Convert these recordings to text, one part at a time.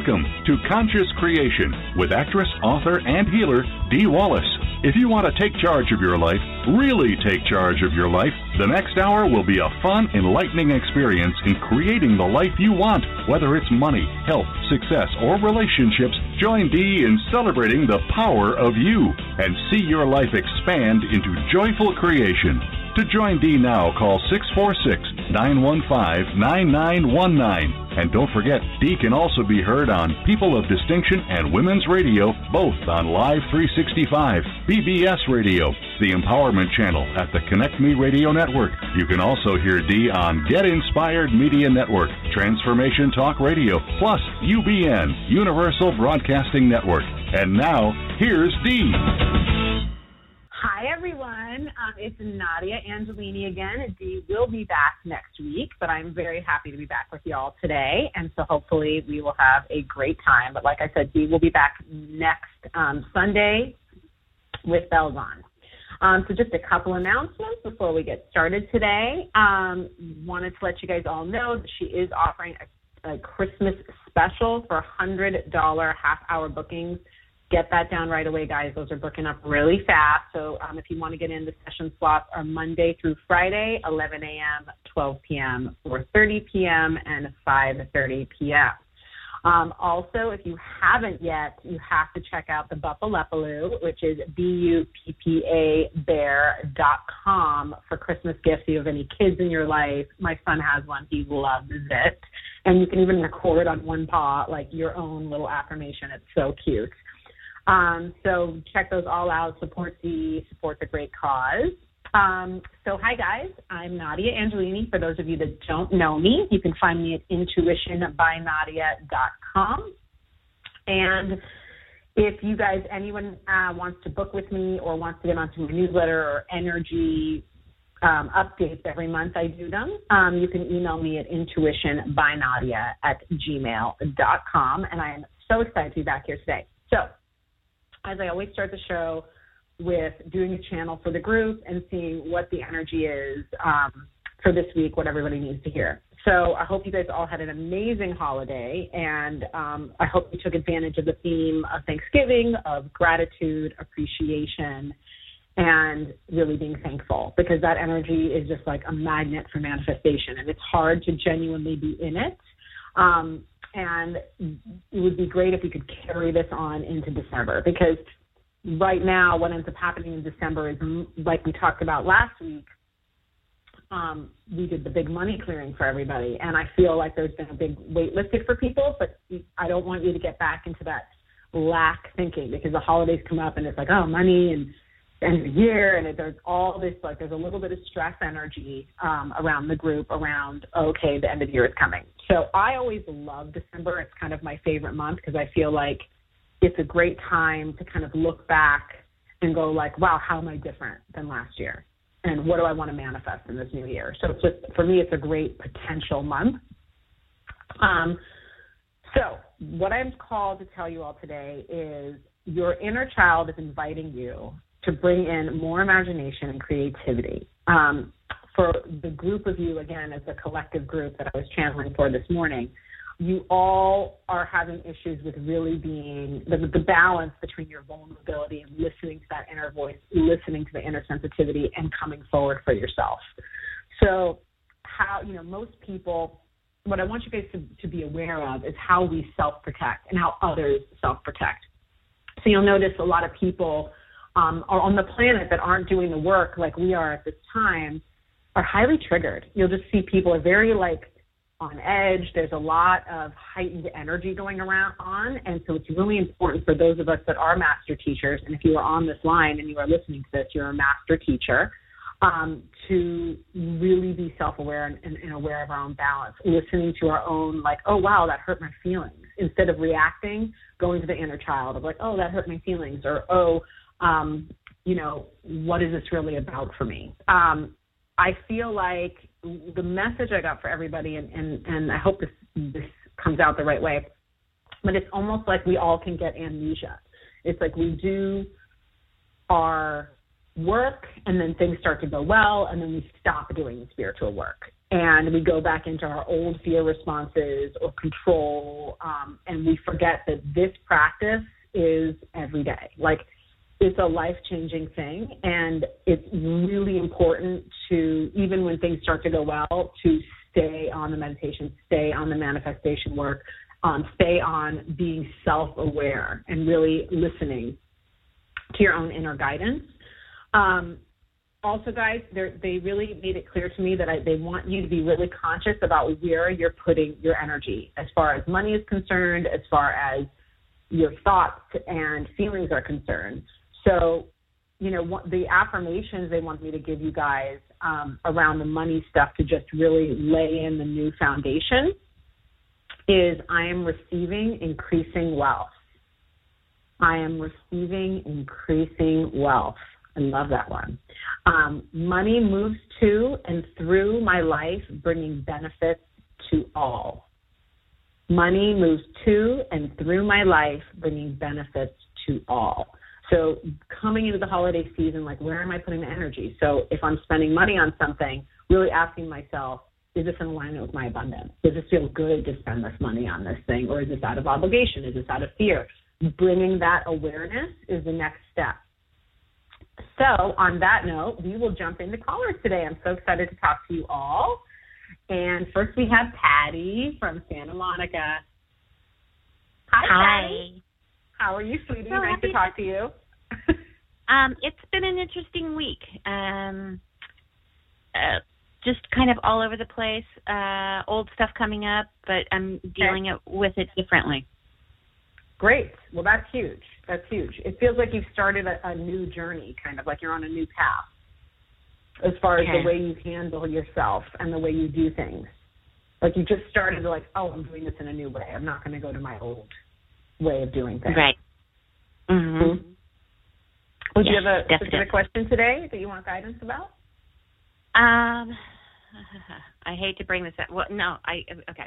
Welcome to Conscious Creation with actress, author, and healer Dee Wallace. If you want to take charge of your life, really take charge of your life, the next hour will be a fun, enlightening experience in creating the life you want. Whether it's money, health, success, or relationships, join Dee in celebrating the power of you and see your life expand into joyful creation. To join Dee now, call 646-915-9919. And don't forget, Dee can also be heard on People of Distinction and Women's Radio, both on Live 365, BBS Radio, the Empowerment Channel at the Connect Me Radio Network. You can also hear Dee on Get Inspired Media Network, Transformation Talk Radio, plus UBN, Universal Broadcasting Network. And now, here's Dee. Hi, everyone. It's Nadia Angelini again. Dee will be back next week, but I'm very happy to be back with you all today, and so hopefully we will have a great time. But like I said, Dee will be back next Sunday with bells on. So just a couple announcements before we get started today. Wanted to let you guys all know that she is offering a Christmas special for $100 half-hour bookings. Get that down right away, guys. Those are booking up really fast. So if you want to get in, the session slots are Monday through Friday, 11 a.m., 12 p.m., 4:30 p.m., and 5:30 p.m. Also, if you haven't yet, you have to check out the Buppalepaloo, which is BUPPAbear.com for Christmas gifts. If you have any kids in your life, my son has one. He loves it. And you can even record on one paw, like your own little affirmation. It's so cute. So check those all out. Support the great cause. So hi guys, I'm Nadia Angelini. For those of you that don't know me, you can find me at intuitionbynadia.com. And if you guys, anyone wants to book with me or wants to get onto my newsletter or energy updates every month, I do them. You can email me at intuitionbynadia@gmail.com. And I am so excited to be back here today. So, as I always start the show with doing a channel for the group and seeing what the energy is for this week, what everybody needs to hear. So I hope you guys all had an amazing holiday, and I hope you took advantage of the theme of Thanksgiving, of gratitude, appreciation, and really being thankful, because that energy is just like a magnet for manifestation, and it's hard to genuinely be in it. And it would be great if we could carry this on into December, because right now what ends up happening in December is, like we talked about last week, we did the big money clearing for everybody, and I feel like there's been a big weight lifted for people, but I don't want you to get back into that lack thinking, because the holidays come up and it's like, oh, money and end of the year, and there's all this, like, there's a little bit of stress energy around the group around, okay, the end of the year is coming. So I always love December. It's kind of my favorite month, because I feel like it's a great time to kind of look back and go like, wow, how am I different than last year? And what do I want to manifest in this new year? So it's just, for me, it's a great potential month. So what I'm called to tell you all today is your inner child is inviting you to bring in more imagination and creativity. For the group of you, again, as a collective group that I was channeling for this morning, you all are having issues with really being the balance between your vulnerability and listening to that inner voice, listening to the inner sensitivity, and coming forward for yourself. So how, most people, what I want you guys to be aware of is how we self-protect and how others self-protect. So you'll notice a lot of people are on the planet that aren't doing the work like we are at this time, are highly triggered. You'll just see people are very on edge. There's a lot of heightened energy going on, and so it's really important for those of us that are master teachers, and if you are on this line and you are listening to this, you're a master teacher, to really be self-aware and aware of our own balance, listening to our own, like, oh, wow, that hurt my feelings, instead of reacting, going to the inner child of like, oh, that hurt my feelings, or, what is this really about for me? I feel like the message I got for everybody, and I hope this comes out the right way, but it's almost like we all can get amnesia. It's like we do our work, and then things start to go well, and then we stop doing the spiritual work. And we go back into our old fear responses or control, and we forget that this practice is every day. Like, it's a life-changing thing, and it's really important to, even when things start to go well, to stay on the meditation, stay on the manifestation work, stay on being self-aware and really listening to your own inner guidance. Also, guys, they really made it clear to me that they want you to be really conscious about where you're putting your energy as far as money is concerned, as far as your thoughts and feelings are concerned. So, you know, the affirmations they want me to give you guys around the money stuff to just really lay in the new foundation is, I am receiving increasing wealth. I am receiving increasing wealth. I love that one. Money moves to and through my life, bringing benefits to all. Money moves to and through my life, bringing benefits to all. So coming into the holiday season, like, where am I putting the energy? So if I'm spending money on something, really asking myself, is this in alignment with my abundance? Does it feel good to spend this money on this thing? Or is this out of obligation? Is this out of fear? Bringing that awareness is the next step. So on that note, we will jump into callers today. I'm so excited to talk to you all. And first we have Patty from Santa Monica. Hi, Patty. How are you, sweetie? So nice to talk to you. It's been an interesting week. Just kind of all over the place. Old stuff coming up, but I'm dealing with it differently. Great. Well, that's huge. That's huge. It feels like you've started a new journey, kind of like you're on a new path as far as the way you handle yourself and the way you do things. Like, you just started to, like, oh, I'm doing this in a new way. I'm not going to go to my old way of doing things. Right. Mm-hmm. Would you have a specific question today that you want guidance about? I hate to bring this up. Well, no, okay.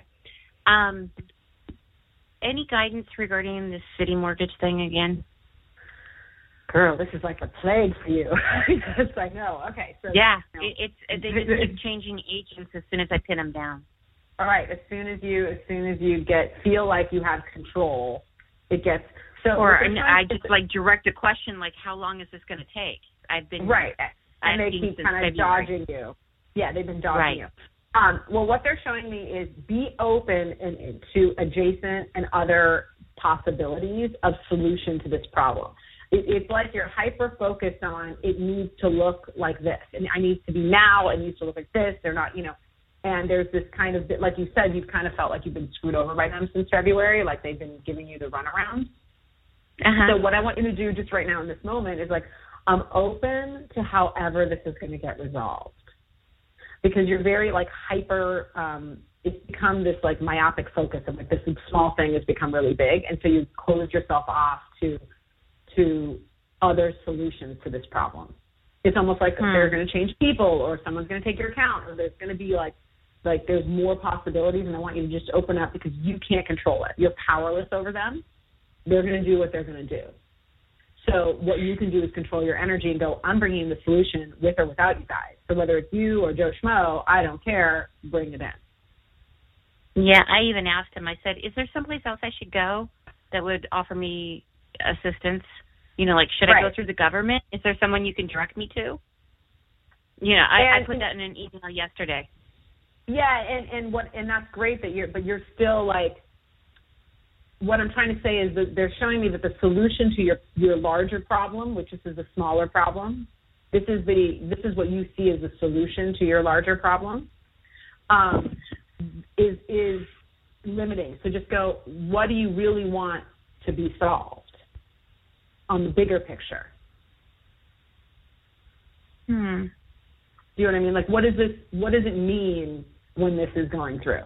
Any guidance regarding the city mortgage thing again? Girl, this is like a plague for you. Yes, I know. Okay. So, yeah, they just keep changing agents as soon as I pin them down. All right. As soon as you feel like you have control, it gets so. Or I just like direct a question like, how long is this going to take? I've been right, and they keep kind of dodging you. Yeah, they've been dodging you. Well, what they're showing me is be open to adjacent and other possibilities of solution to this problem. It's like you're hyper-focused on it needs to look like this, and I need to be now, it needs to look like this. They're not, and there's this kind of, like you said, you've kind of felt like you've been screwed over by them since February, like they've been giving you the runaround. So what I want you to do just right now in this moment is, like, I'm open to however this is going to get resolved. Because you're very, like, hyper, it's become this, like, myopic focus of, like, this small thing has become really big, and so you close yourself off to other solutions to this problem. It's almost like they're going to change people, or someone's going to take your account, or there's going to be, like there's more possibilities, and I want you to just open up because you can't control it. You're powerless over them. They're going to do what they're going to do. So what you can do is control your energy and go, I'm bringing the solution with or without you guys. So whether it's you or Joe Schmo, I don't care, bring it in. Yeah, I even asked him, I said, is there someplace else I should go that would offer me assistance? Like, should I go through the government? Is there someone you can direct me to? I put that in an email yesterday. Yeah, and that's great that you're still, like, what I'm trying to say is that they're showing me that the solution to your larger problem, which is a smaller problem, this is what you see as the solution to your larger problem, is limiting. So just go, what do you really want to be solved on the bigger picture? Do you know what I mean? Like, what does it mean when this is going through?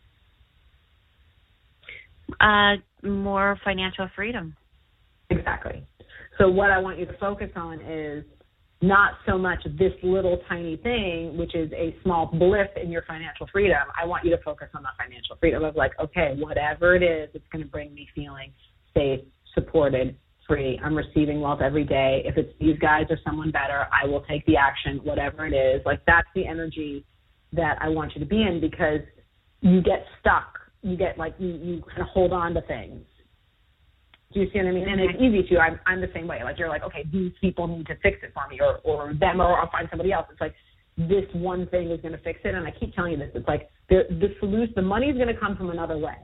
More financial freedom. Exactly. So what I want you to focus on is not so much this little tiny thing, which is a small blip in your financial freedom. I want you to focus on the financial freedom of, like, okay, whatever it is, it's going to bring me feeling safe, supported, free. I'm receiving wealth every day. If it's these guys or someone better, I will take the action, whatever it is. Like, that's the energy that I want you to be in, because you get stuck. You get like, you kind of hold on to things. Do you see what I mean? And it's easy to. I'm the same way. Like, you're like, okay, these people need to fix it for me, or them, or I'll find somebody else. It's like, this one thing is going to fix it. And I keep telling you this. It's like, the solution, the money is going to come from another way.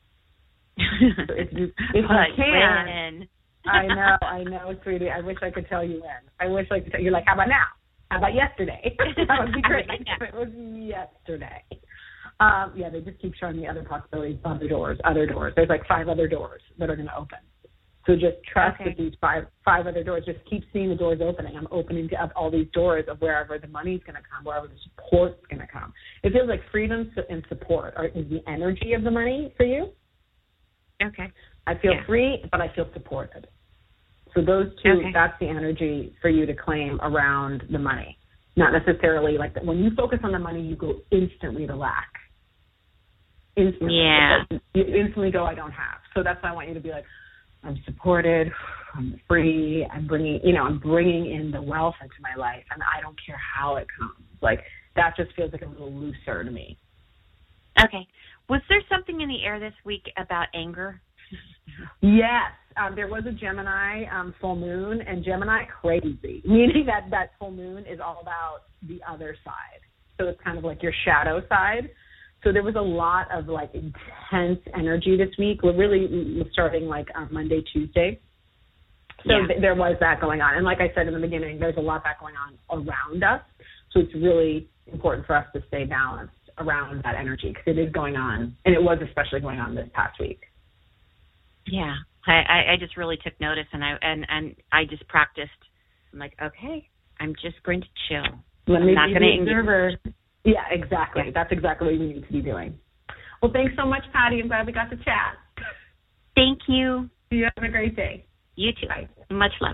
So if you can, I know, sweetie. I wish I could tell you when. I wish I could tell you. You're like, how about now? How about yesterday? That would be great if it was yesterday. Yeah, they just keep showing me other possibilities, other doors. There's like 5 other doors that are going to open. So just trust that these five other doors. Just keep seeing the doors opening. I'm opening up all these doors of wherever the money's going to come, wherever the support's going to come. It feels like freedom and support is the energy of the money for you. Okay. I feel free, but I feel supported. So those two, that's the energy for you to claim around the money. Not necessarily like that. When you focus on the money, you go instantly to lack. Instantly. Yeah. You instantly go, I don't have. So that's why I want you to be like, I'm supported, I'm free, I'm bringing in the wealth into my life, and I don't care how it comes. Like, that just feels like a little looser to me. Okay. Was there something in the air this week about anger? Yes. There was a Gemini full moon, and Gemini crazy, meaning that full moon is all about the other side. So it's kind of like your shadow side. So there was a lot of, like, intense energy this week. We're really starting, like, Monday, Tuesday. So there was that going on. And like I said in the beginning, there's a lot of that going on around us. So it's really important for us to stay balanced around that energy, because it is going on. And it was especially going on this past week. Yeah. I just really took notice, and I just practiced. I'm like, okay, I'm just going to chill. I'm not going to observer. Yeah, exactly. Yeah. That's exactly what you need to be doing. Well, thanks so much, Patty. I'm glad we got to chat. Thank you. You have a great day. You too. Bye. Much luck.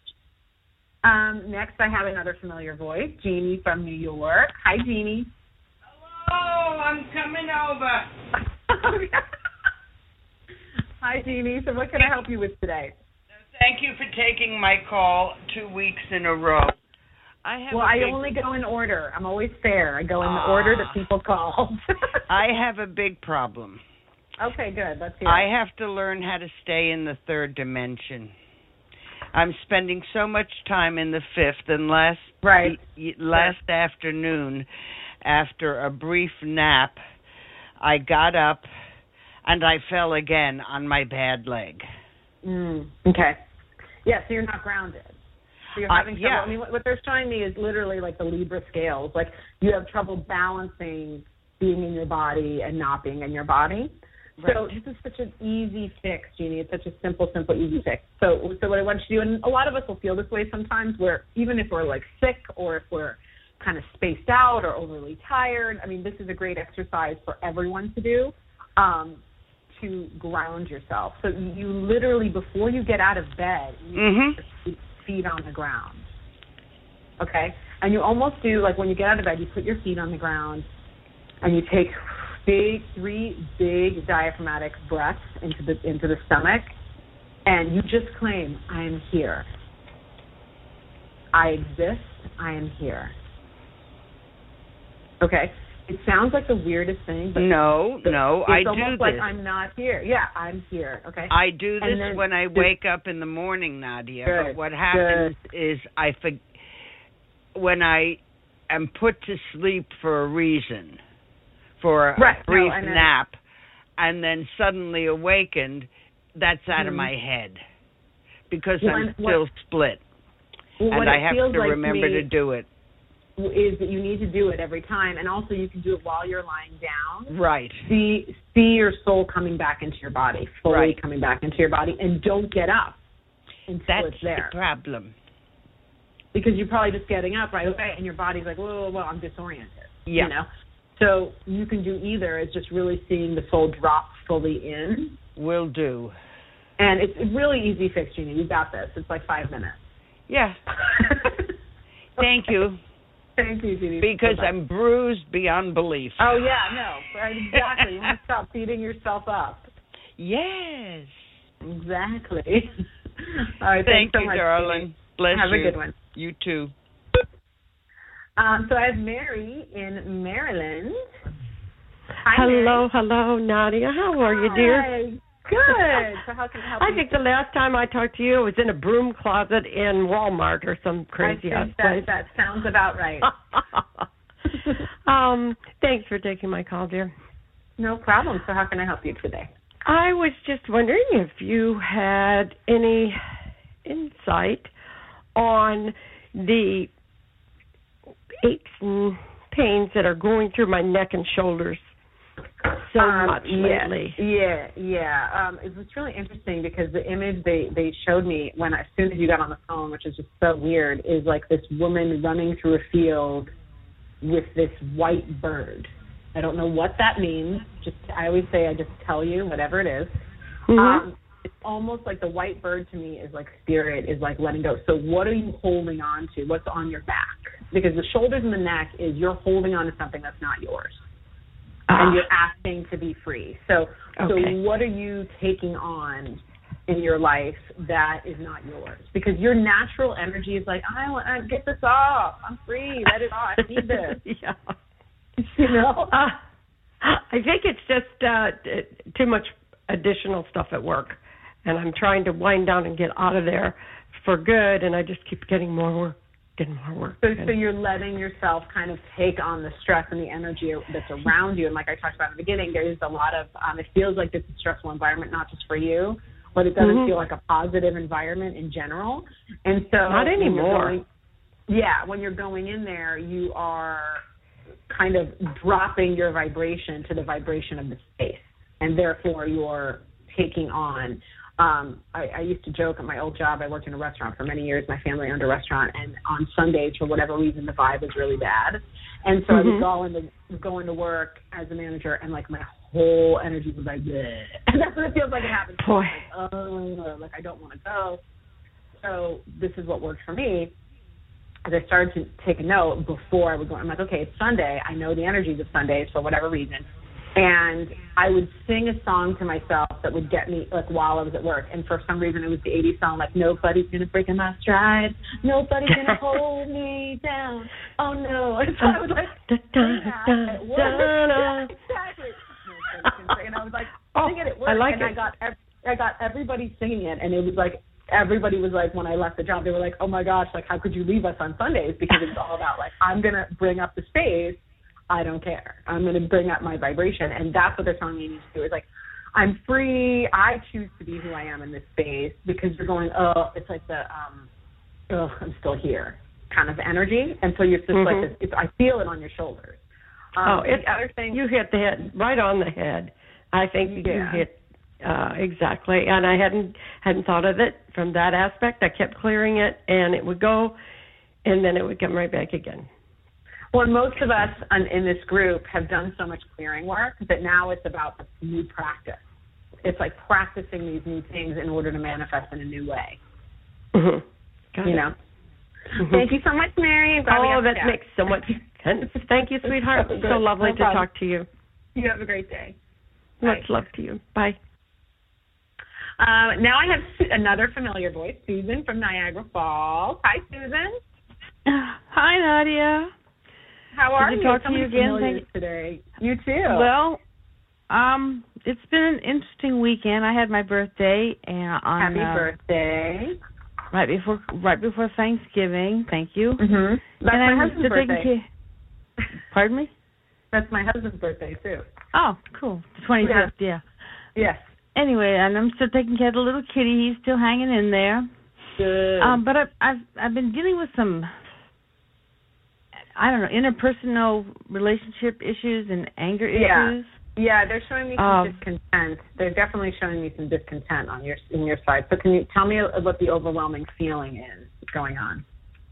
Next, I have another familiar voice, Jeannie from New York. Hi, Jeannie. Hello, I'm coming over. Hi, Jeannie. So what can I help you with today? Thank you for taking my call 2 weeks in a row. I only go in order. I'm always fair. I go in the order that people call. I have a big problem. Okay, good. Let's hear it. I have to learn how to stay in the third dimension. I'm spending so much time in the fifth, and last afternoon, after a brief nap, I got up and I fell again on my bad leg. Okay. Yeah, so you're not grounded. So you're having trouble. I mean, what they're showing me is literally like the Libra scales. Like, you have trouble balancing being in your body and not being in your body. Right. So this is such an easy fix, Jeannie. It's such a simple, easy fix. So what I want you to do, and a lot of us will feel this way sometimes, where even if we're like sick or if we're kind of spaced out or overly tired, I mean, this is a great exercise for everyone to do, to ground yourself. So you literally, before you get out of bed, you put your feet on the ground. Okay? And you almost do, like when you get out of bed, you put your feet on the ground and you take 3 big diaphragmatic breaths into the stomach, and you just claim, I am here. I exist. I am here. Okay? It sounds like the weirdest thing, but no, I do this. It's almost like I'm not here. Yeah, I'm here. Okay. I do this when I wake up in the morning, Nadia. Good, but what happens is when I am put to sleep for a reason, for a brief nap, and then suddenly awakened, that's out of my head, because I'm still split, and I have to remember to do it. Is that you need to do it every time, and also you can do it while you're lying down. Right. See your soul coming back into your body, fully coming back into your body, and don't get up until it's there. That's the problem. Because you're probably just getting up right away, and your body's like, whoa, I'm disoriented. Yeah. You know? So you can do either, is just really seeing the soul drop fully in. Will do. And it's a really easy fix, Jeannie. You got this. It's like 5 minutes. Yeah. Thank you. Thank you, Jeannie. Because I'm bruised beyond belief. Oh, yeah, no. Right, exactly. You want to stop beating yourself up. Yes. Exactly. All right. Thank you, so much, darling. Bless Have you. a good one. You too. So I have Mary in Maryland. Hi, Hello, Nadia. How are you, dear? Hi. Good. So how can I help you? I think the last time I talked to you, I was in a broom closet in Walmart or some crazy ass place. That sounds about right. Thanks for taking my call, dear. No problem. So how can I help you today? I was just wondering if you had any insight on the aches and pains that are going through my neck and shoulders so much lately. Yeah. It was really interesting because the image they showed me as soon as you got on the phone, which is just so weird, is like this woman running through a field with this white bird. I don't know what that means. I always say I just tell you whatever it is. Mm-hmm. It's almost like the white bird to me is like spirit is like letting go. So what are you holding on to? What's on your back? Because the shoulders and the neck is you're holding on to something that's not yours. And you're asking to be free. So what are you taking on in your life that is not yours? Because your natural energy is like, I want to get this off. I'm free. Let it off. I need this. Yeah. You know? I think it's just too much additional stuff at work. And I'm trying to wind down and get out of there for good, and I just keep getting more work. So you're letting yourself kind of take on the stress and the energy that's around you. And like I talked about in the beginning, there's a lot of, it feels like it's a stressful environment, not just for you, but it doesn't feel like a positive environment in general. And so not anymore. When you're going in there, you are kind of dropping your vibration to the vibration of the space. And therefore you're taking on I used to joke at my old job. I worked in a restaurant for many years. My family owned a restaurant, and on Sundays, for whatever reason, the vibe was really bad. And so I would go into work as a manager, and like my whole energy was like, bleh. And that's what it feels like it happens. Boy. Like I don't want to go. So this is what worked for me. As I started to take a note before I would go, I'm like, okay, it's Sunday. I know the energies of Sundays for whatever reason. And I would sing a song to myself that would get me, like, while I was at work. And for some reason, it was the 80s song, like, nobody's going to break in my stride. Nobody's going to hold me down. Oh, no. And so I would, like, sing that at work. Exactly. And I was, like, sing it at work. And I got everybody singing it. And it was, like, everybody was, like, when I left the job, they were like, oh, my gosh, like, how could you leave us on Sundays? Because it was all about, like, I'm going to bring up the space. I don't care. I'm going to bring up my vibration. And that's what they're telling me to do. It's like, I'm free. I choose to be who I am in this space, because you're going, it's like the, I'm still here kind of energy. And so you're just like, I feel it on your shoulders. It's the other thing. You hit the head right on the head. I think you hit exactly. And I hadn't thought of it from that aspect. I kept clearing it, and it would go, and then it would come right back again. Well, most of us in this group have done so much clearing work that now it's about the new practice. It's like practicing these new things in order to manifest in a new way. Mm-hmm. You know? Mm-hmm. Thank you so much, Mary. That makes so much sense. Thank you, sweetheart. It's so lovely to talk to you. You have a great day. Much love to you. Bye. Now I have another familiar voice, Susan from Niagara Falls. Hi, Susan. Hi, Nadia. How are you? Talk to you again today. You too. Well, it's been an interesting weekend. I had my birthday on Happy birthday. Right before Thanksgiving. Thank you. Mm-hmm. That's my husband's birthday. Pardon me? That's my husband's birthday too. Oh, cool. The 25th, yeah. Yes. Anyway, and I'm still taking care of the little kitty. He's still hanging in there. Good. But I've been dealing with some, I don't know, interpersonal relationship issues and anger issues. Yeah, they're showing me some discontent. They're definitely showing me some discontent in your side. So can you tell me what the overwhelming feeling is going on?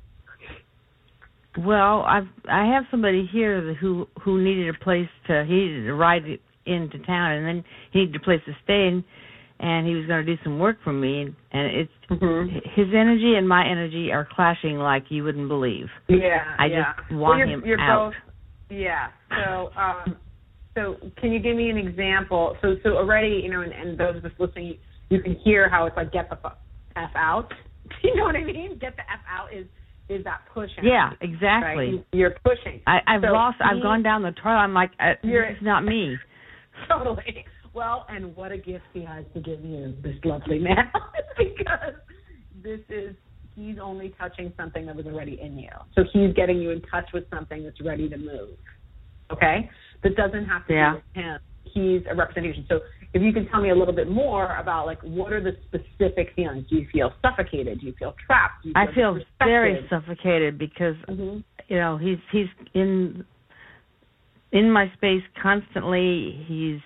Well, I have somebody here who needed a place he needed to ride into town, and then he needed a place to stay in, and he was going to do some work for me, and it's his energy and my energy are clashing like you wouldn't believe. Yeah, I just want him out. Both, yeah. So can you give me an example? So already, and those of us listening, you can hear how it's like, get the fuck F out. You know what I mean? Get the F out is that push energy. Yeah, exactly. Right? You're pushing. I've gone down the trail. I'm like, this is not me. Totally. Well, and what a gift he has to give you, this lovely man, because he's only touching something that was already in you. So he's getting you in touch with something that's ready to move. Okay? That doesn't have to be with him. He's a representation. So if you can tell me a little bit more about, like, what are the specific feelings? Do you feel suffocated? Do you feel trapped? Do you feel I feel very suffocated because, you know, he's in my space constantly. He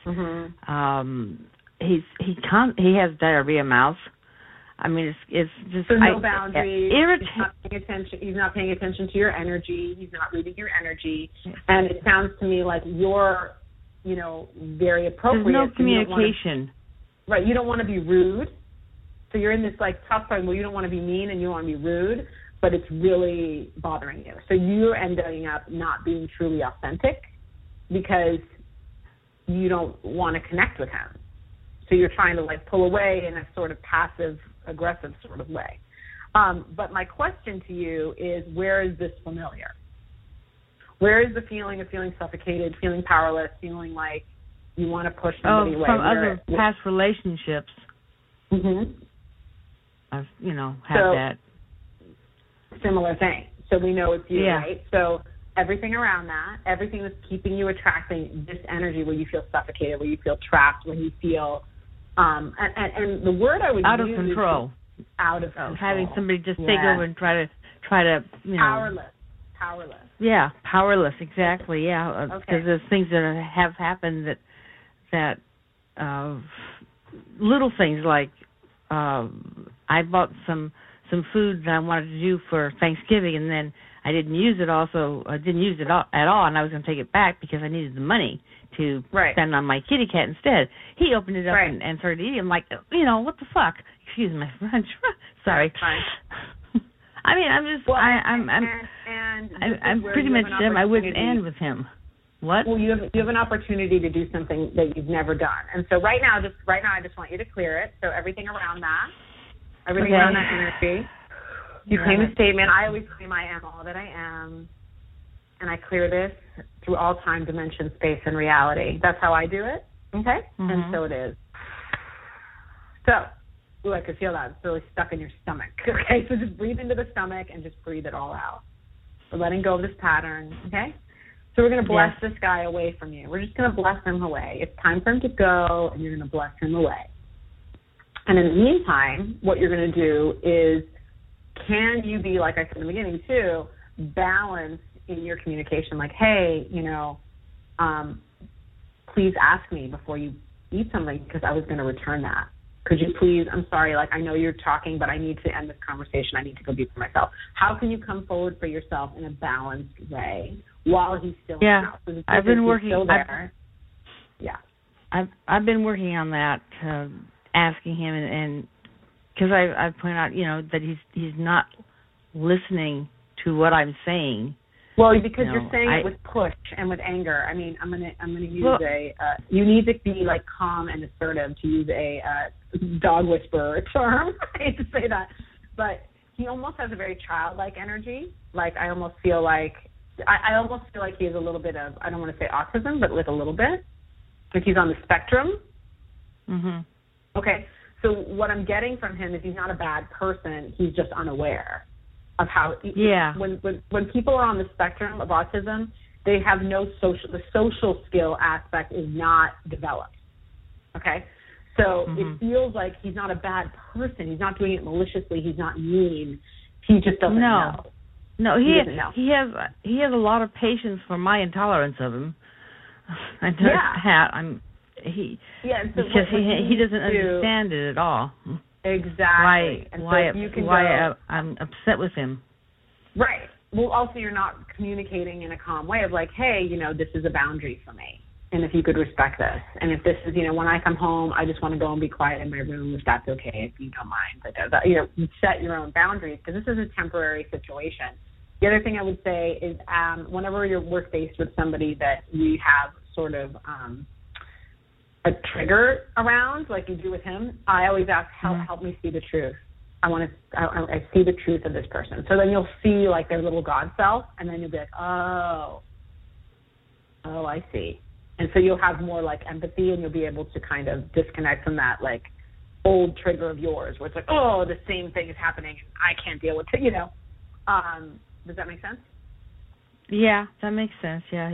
has diarrhea mouth. I mean, it's just so no boundaries. He's not paying attention to your energy. He's not reading your energy, and it sounds to me like you're, you know, very appropriate. There's no communication. You don't want to be rude. So you're in this, like, tough point where you don't want to be mean and you don't want to be rude, but it's really bothering you. So you're ending up not being truly authentic because you don't want to connect with him. So you're trying to, like, pull away in a sort of passive-aggressive sort of way. But my question to you is, where is this familiar? Where is the feeling of feeling suffocated, feeling powerless, feeling like you want to push somebody away? From other past relationships. I've, you know, had that. Similar thing. So we know it's you, right? So everything around that, everything that's keeping you attracting this energy where you feel suffocated, where you feel trapped, when you feel, and the word I would use out of control. Out of control. Having somebody just take over and try to, you know. Powerless. Yeah, powerless. Exactly. Yeah, because there's things that have happened that little things like I bought some food that I wanted to do for Thanksgiving, and then I didn't use it. I didn't use it at all, and I was going to take it back because I needed the money to spend on my kitty cat instead. He opened it up and started eating. I'm like, you know, what the fuck? Excuse my French. Sorry. I mean, I'm just, I'm pretty much him. I wouldn't end with him. What? Well, you have an opportunity to do something that you've never done, and so right now, I just want you to clear it. So everything around that, around that energy, you claim a statement. I always claim I am all that I am, and I clear this through all time, dimension, space, and reality. That's how I do it. Okay, and so it is. So. Ooh, I could feel that. It's really stuck in your stomach. Okay, so just breathe into the stomach and just breathe it all out. We're letting go of this pattern, okay? So we're going to bless this guy away from you. We're just going to bless him away. It's time for him to go, and you're going to bless him away. And in the meantime, what you're going to do is, can you be, like I said in the beginning too, balanced in your communication, like, hey, you know, please ask me before you eat something because I was going to return that. Could you please, I'm sorry, like, I know you're talking, but I need to end this conversation. I need to go be for myself. How can you come forward for yourself in a balanced way while he's still in the house? So I've been working. Still there. I've been working on that, asking him, and because I point out, you know, that he's not listening to what I'm saying. Well, because you're saying it with push and with anger. I mean, I'm gonna use you need to be, like, calm and assertive, to use a dog whisperer term. I hate to say that, but he almost has a very childlike energy. Like, I almost feel like he has a little bit of, I don't want to say autism, but like a little bit, like he's on the spectrum. Okay, so what I'm getting from him is he's not a bad person. He's just unaware of how. When people are on the spectrum of autism, they have the social skill aspect is not developed. Okay, so it feels like he's not a bad person. He's not doing it maliciously. He's not mean. He just doesn't know. No, he has a lot of patience for my intolerance of him. He doesn't understand it at all. Exactly. Why I'm upset with him. Right. Well, also you're not communicating in a calm way of like, hey, you know, this is a boundary for me, and if you could respect this, and if this is, you know, when I come home, I just want to go and be quiet in my room, if that's okay, if you don't mind. But, you know, set your own boundaries, because this is a temporary situation. The other thing I would say is whenever we're faced with somebody that we have sort of a trigger around, like you do with him, I always ask, help me see the truth. I see the truth of this person. So then you'll see like their little God self, and then you'll be like, oh, I see. And so you'll have more like empathy, and you'll be able to kind of disconnect from that like old trigger of yours where it's like, oh, the same thing is happening, and I can't deal with it, you know. Does that make sense? Yeah, that makes sense. Yeah,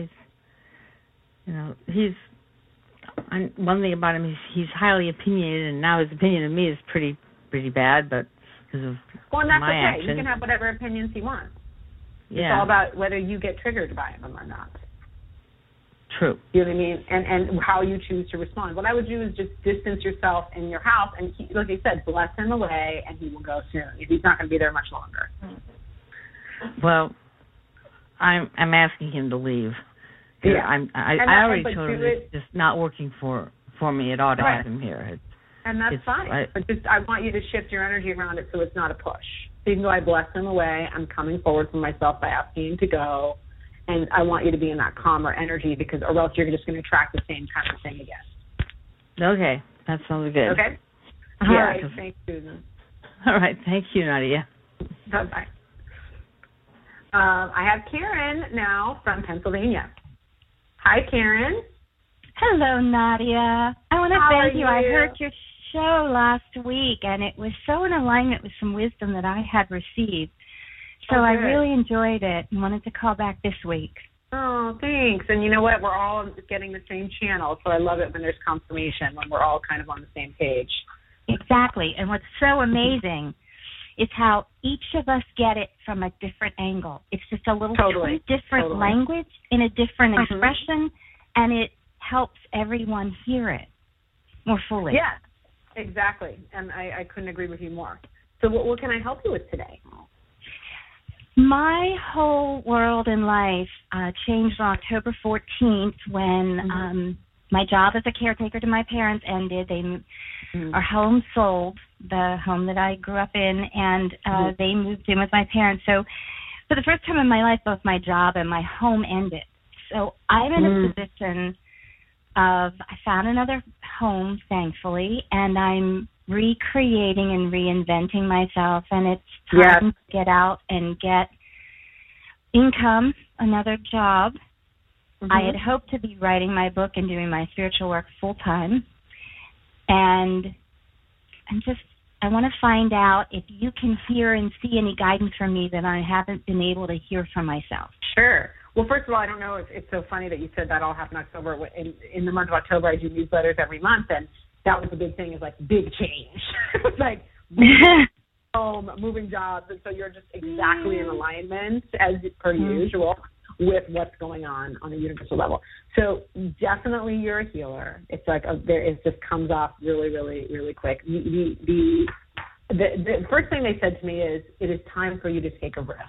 one thing about him is he's highly opinionated, and now his opinion of me is pretty bad, but because of and that's my okay. actions. You can have whatever opinions he wants. Yeah. It's all about whether you get triggered by him or not. True. You know what I mean? And how you choose to respond. What I would do is just distance yourself in your house, and like I said, bless him away, and he will go soon. He's not going to be there much longer. Well, I'm asking him to leave. Yeah. I already told him it's just not working for me at all to have him here. And that's fine. But I want you to shift your energy around it so it's not a push. So even though I bless him away, I'm coming forward for myself by asking him to go. And I want you to be in that calmer energy or else you're just going to attract the same kind of thing again. Okay. That sounds good. Okay? All right. Thanks, Susan. All right. Thank you, Nadia. Bye-bye. I have Karen now from Pennsylvania. Hi, Karen. Hello, Nadia. I want to thank you. I heard your show last week, and it was so in alignment with some wisdom that I had received. So I really enjoyed it and wanted to call back this week. Oh, thanks. And you know what? We're all getting the same channel, so I love it when there's confirmation, when we're all kind of on the same page. Exactly. And what's so amazing is how each of us get it from a different angle. It's just a little different language in a different expression, and it helps everyone hear it more fully. Yeah, exactly. And I couldn't agree with you more. So what can I help you with today? My whole world in life changed on October 14th when my job as a caretaker to my parents ended. Our home sold, the home that I grew up in, and they moved in with my parents. So for the first time in my life, both my job and my home ended. So I'm in a position of I found another home, thankfully, and I'm recreating and reinventing myself, and it's time to get out and get income, another job. I had hoped to be writing my book and doing my spiritual work full time, and I want to find out if you can hear and see any guidance from me that I haven't been able to hear from myself. Sure. Well, first of all, I don't know if it's so funny that you said that all happened in October. In the month of October, I do newsletters every month, and that was the big thing, is like big change. It was like moving jobs, and so you're just exactly in alignment as per usual with what's going on a universal level. So definitely you're a healer. It's like it just comes off really, really, really quick. The first thing they said to me is, it is time for you to take a risk.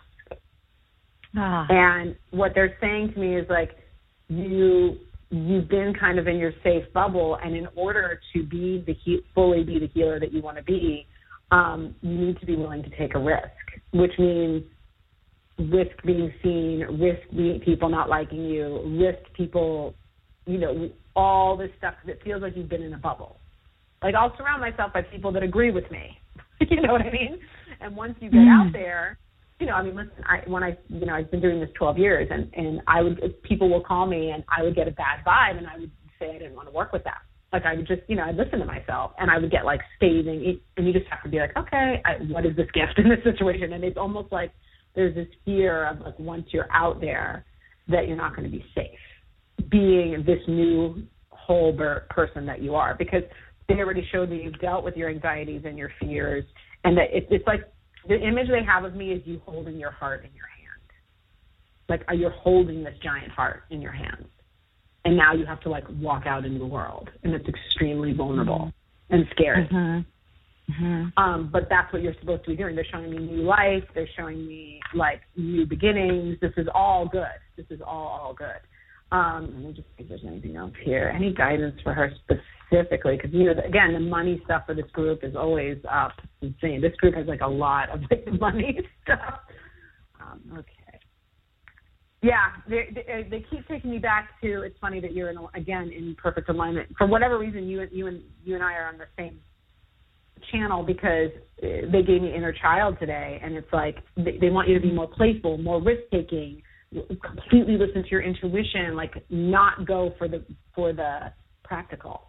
And what they're saying to me is like, you've been kind of in your safe bubble, and in order to fully be the healer that you want to be, you need to be willing to take a risk, which means risk being seen, risk people not liking you, risk people, all this stuff, because it feels like you've been in a bubble. Like, I'll surround myself by people that agree with me. You know what I mean? And once you get out there, listen, I've been doing this 12 years, and people will call me, and I would get a bad vibe, and I would say I didn't want to work with them. Like, I would just, I'd listen to myself, and I would get, like, scathing, and you just have to be like, okay, what is this gift in this situation? And it's almost like there's this fear of, like, once you're out there, that you're not going to be safe being this new whole person that you are, because they already showed me you've dealt with your anxieties and your fears, and that it's like the image they have of me is you holding your heart in your hand. Like, you're holding this giant heart in your hands. And now you have to, like, walk out into the world. And it's extremely vulnerable and scary. But that's what you're supposed to be doing. They're showing me new life. They're showing me, like, new beginnings. This is all good. This is all good. Let me just see if there's anything else here. Any guidance for her specifically? Because, again, the money stuff for this group is always up. It's insane. This group has, like, a lot of, like, money stuff. Okay. Yeah, they keep taking me back to, it's funny that you're, in perfect alignment. For whatever reason, you and I are on the same channel because they gave me inner child today, and it's like they want you to be more playful, more risk-taking, completely listen to your intuition, like not go for the practical.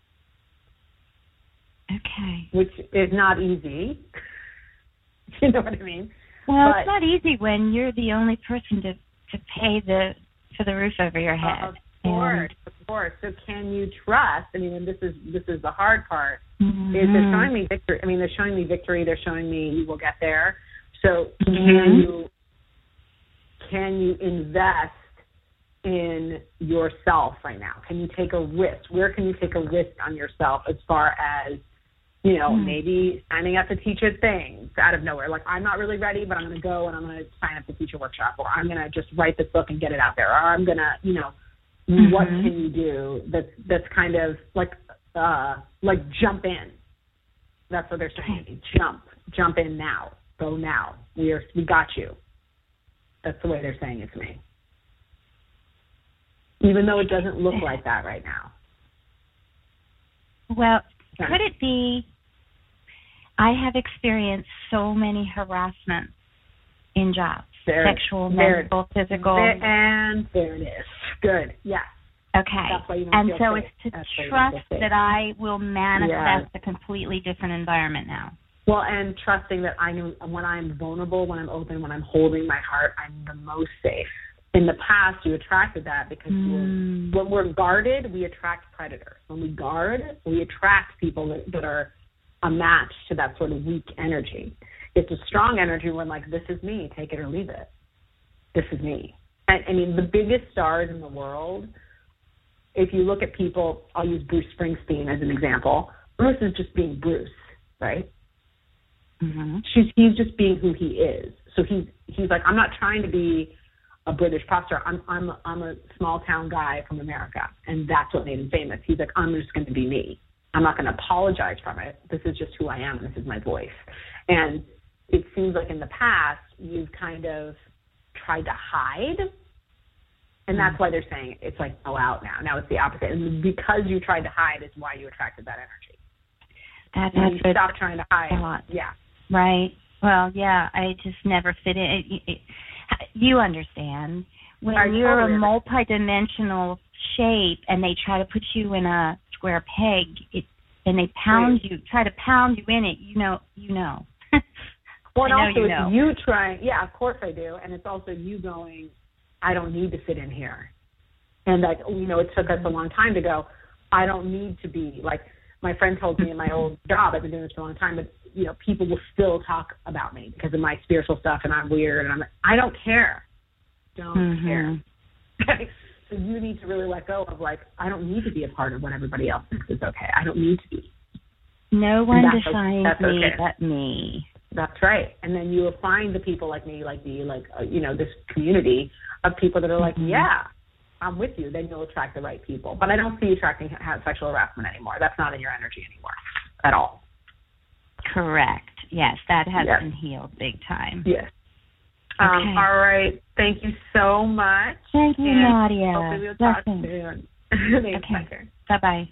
Okay. Which is not easy. You know what I mean? Well, it's not easy when you're the only person to pay for the roof over your head. Of course. So can you trust? I mean, and this is the hard part. Is they're showing me victory. I mean, they're showing me victory. They're showing me you will get there. So can you invest in yourself right now? Can you take a risk? Where can you take a risk on yourself as far as, you know, maybe signing up to teach things out of nowhere? Like, I'm not really ready, but I'm going to go and I'm going to sign up to teach a workshop, or I'm going to just write this book and get it out there, or I'm going to, you know, what can you do that's kind of like jump in? That's what they're saying. Jump in now. Go now. We got you. That's the way they're saying it to me. Even though it doesn't look like that right now. Well, could it be, I have experienced so many harassments in jobs, sexual, mental, physical. And there it is. Good, yeah. Okay, and so it's to trust that I will manifest a completely different environment now. Well, and trusting that I know when I'm vulnerable, when I'm open, when I'm holding my heart, I'm the most safe. In the past, you attracted that because when we're guarded, we attract predators. When we guard, we attract people that are a match to that sort of weak energy. It's a strong energy when, like, this is me, take it or leave it. This is me. And, I mean, the biggest stars in the world, if you look at people, I'll use Bruce Springsteen as an example. Bruce is just being Bruce, right? Mm-hmm. He's just being who he is. So he's like, I'm not trying to be a British pop star. I'm a small town guy from America, and that's what made him famous. He's like, I'm just going to be me. I'm not going to apologize from it. This is just who I am. This is my voice. And it seems like in the past you've kind of tried to hide, and that's why they're saying it's like go out now. Now it's the opposite, and because you tried to hide is why you attracted that energy. That's you stop trying to hide. Yeah. Right. Well, yeah. I just never fit in. You understand when you're a multi-dimensional shape, and they try to put you in a square peg, and they try to pound you in it. You know. Well, and also it's you trying. Yeah, of course I do, and it's also you going, I don't need to fit in here, and like it took us a long time to go. I don't need to be like. My friend told me in my old job, I've been doing this for a long time, but people will still talk about me because of my spiritual stuff, and I'm weird, and I don't care. Don't care. So you need to really let go of like, I don't need to be a part of what everybody else thinks is okay. I don't need to be. No one defines me but me. That's right. And then you will find the people like me, like this community of people that are like, yeah, I'm with you. Then you'll attract the right people. But I don't see you attracting sexual harassment anymore. That's not in your energy anymore at all. Correct. Yes, that has been healed big time. Yes. Okay. All right. Thank you so much. Thank you, Nadia. Hopefully we'll talk soon. Okay. Bye-bye.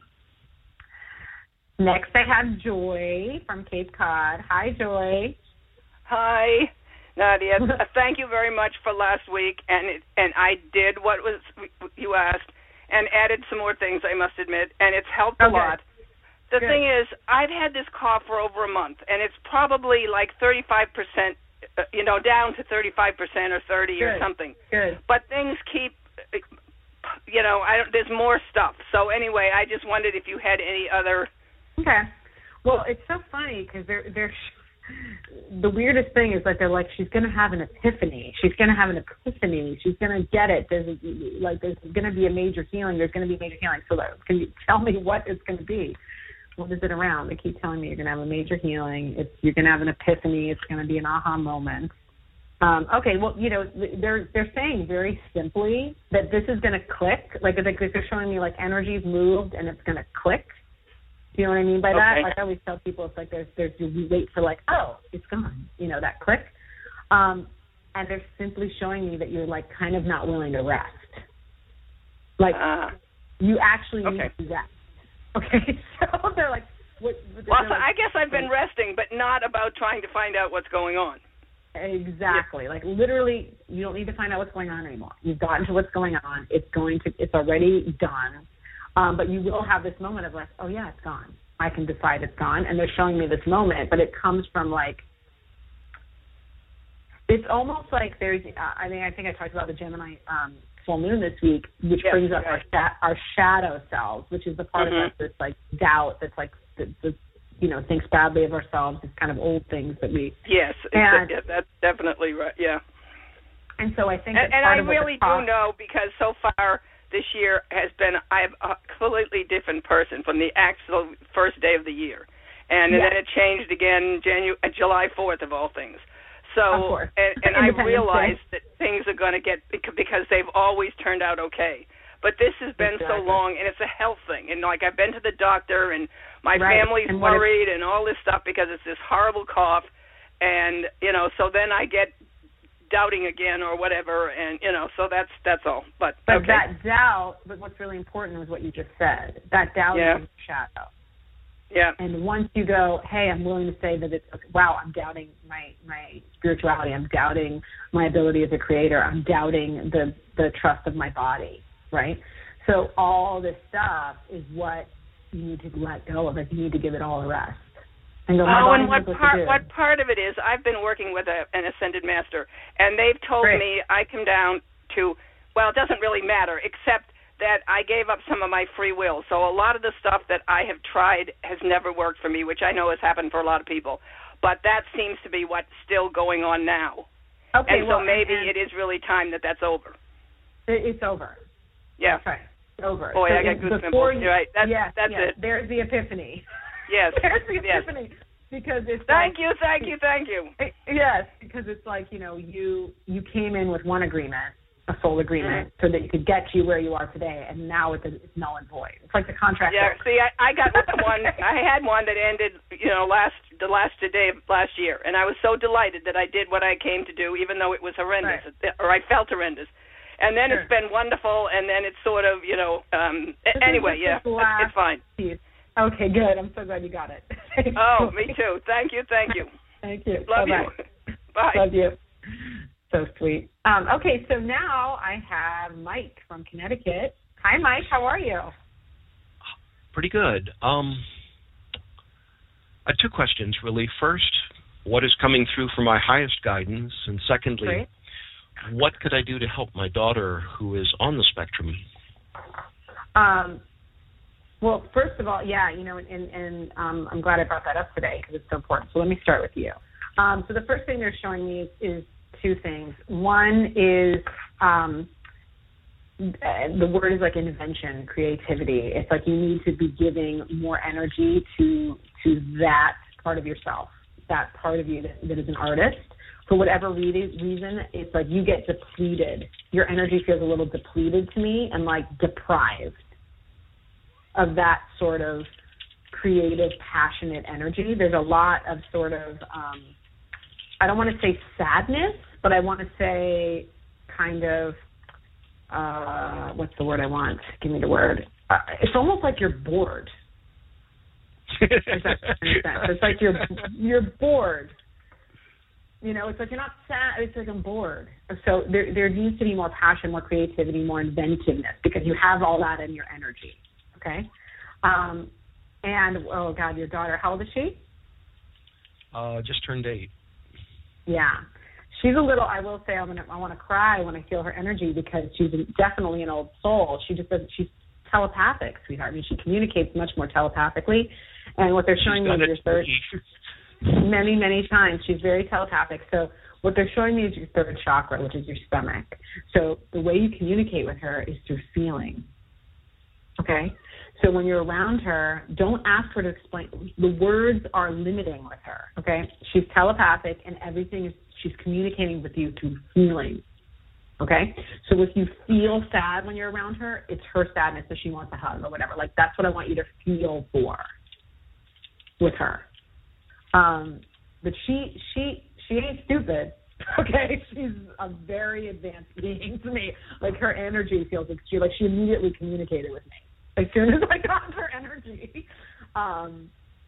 Next, I have Joy from Cape Cod. Hi, Joy. Hi, Nadia. Thank you very much for last week, and I did what you asked and added some more things, I must admit, and it's helped a lot. The thing is, I've had this cough for over a month, and it's probably like 35%, down to 35% or 30 or something. Good. But things keep, there's more stuff. So anyway, I just wondered if you had any other. Okay. Well, it's so funny because they're the weirdest thing is that they're like, she's going to have an epiphany. She's going to have an epiphany. She's going to get it. There's going to be a major healing. There's going to be major healing. So can you tell me what it's going to be? What is it around? They keep telling me you're going to have a major healing. You're going to have an epiphany. It's going to be an aha moment. Okay, well, they're saying very simply that this is going to click. Like they're showing me like energy's moved and it's going to click. Do you know what I mean by that? Like I always tell people, it's like you wait for like, oh, it's gone. That click. And they're simply showing me that you're like kind of not willing to rest. Like you actually need to rest. Okay, so they're like, Well, so I guess I've been resting, but not about trying to find out what's going on. Exactly. Like literally, you don't need to find out what's going on anymore. You've gotten to what's going on. It's already done. But you will have this moment of like, oh yeah, it's gone. I can decide it's gone. And they're showing me this moment, but it comes from like, it's almost like there's, I think I talked about the Gemini full moon this week, which brings up our shadow selves, which is the part of us that's like doubt, that's like the thinks badly of ourselves, it's kind of old things that we... Yes, that's definitely right, yeah. And so I think... And I really do know, because so far this year has been, I'm a completely different person from the actual first day of the year. And then it changed again July 4th of all things. So, and I realized that things are going to get, because they've always turned out okay. But this has been so long, and it's a health thing. And, like, I've been to the doctor, and my family's worried and all this stuff because it's this horrible cough. And, so then I get doubting again or whatever, and, so that's all. But that doubt, but what's really important is what you just said. That doubt is a shadow. Yeah. And once you go, hey, I'm willing to say that it's, wow, I'm doubting my spirituality. I'm doubting my ability as a creator. I'm doubting the trust of my body, right? So all this stuff is what you need to let go of. Like, you need to give it all a rest. And go, and what part of it is, I've been working with an ascended master, and they've told me I come down to, well, it doesn't really matter, except that I gave up some of my free will. So a lot of the stuff that I have tried has never worked for me, which I know has happened for a lot of people. But that seems to be what's still going on now. Okay, and so maybe it is really time that that's over. It's over. Yeah. That's right. It's over. Boy, I got goosebumps. You're right. That's it. There's the epiphany. Yes. There's the epiphany. Because it's Thank you. Yes, because it's like, you came in with one agreement, a soul agreement, so that it could get you where you are today, and now it's null and void. It's like the contract. Yeah, see, I got one. I had one that ended, the last day of last year, and I was so delighted that I did what I came to do, even though it was horrendous, or I felt horrendous. And then it's been wonderful, and then it's sort of, anyway, it's fine. Okay, good. I'm so glad you got it. Oh, me too. Thank you. Thank you. Love Bye-bye. you. Bye. Love you. So sweet. Okay, so now I have Mike from Connecticut. Hi, Mike. How are you? Pretty good. I have two questions, really. First, what is coming through for my highest guidance? And secondly, what could I do to help my daughter who is on the spectrum? Well, first of all, and I'm glad I brought that up today because it's so important. So let me start with you. So the first thing they're showing me is two things. One is the word is like invention, creativity. It's like you need to be giving more energy to that part of yourself, that part of you that is an artist. For whatever reason, it's like you get depleted. Your energy feels a little depleted to me and like deprived of that sort of creative, passionate energy. There's a lot of sort of, I don't want to say sadness, but I want to say kind of, what's the word I want? Give me the word. It's almost like you're bored. It's like you're bored. It's like you're not sad. It's like I'm bored. So there needs to be more passion, more creativity, more inventiveness, because you have all that in your energy. Okay. And, oh, God, your daughter, how old is she? Just turned 8. Yeah. She's a little, I will say, I want to cry when I feel her energy because she's definitely an old soul. She just doesn't, she's telepathic, sweetheart. I mean, she communicates much more telepathically. And what they're showing me is your third, many, many times. She's very telepathic. So what they're showing me is your third chakra, which is your stomach. So the way you communicate with her is through feeling. Okay? So when you're around her, don't ask her to explain. The words are limiting with her, okay? She's telepathic, and everything is, she's communicating with you through feeling, okay? So if you feel sad when you're around her, it's her sadness that she wants a hug or whatever. Like, that's what I want you to feel for with her. But she ain't stupid, okay? She's a very advanced being to me. Like, her energy feels like she immediately communicated with me as soon as I got her energy.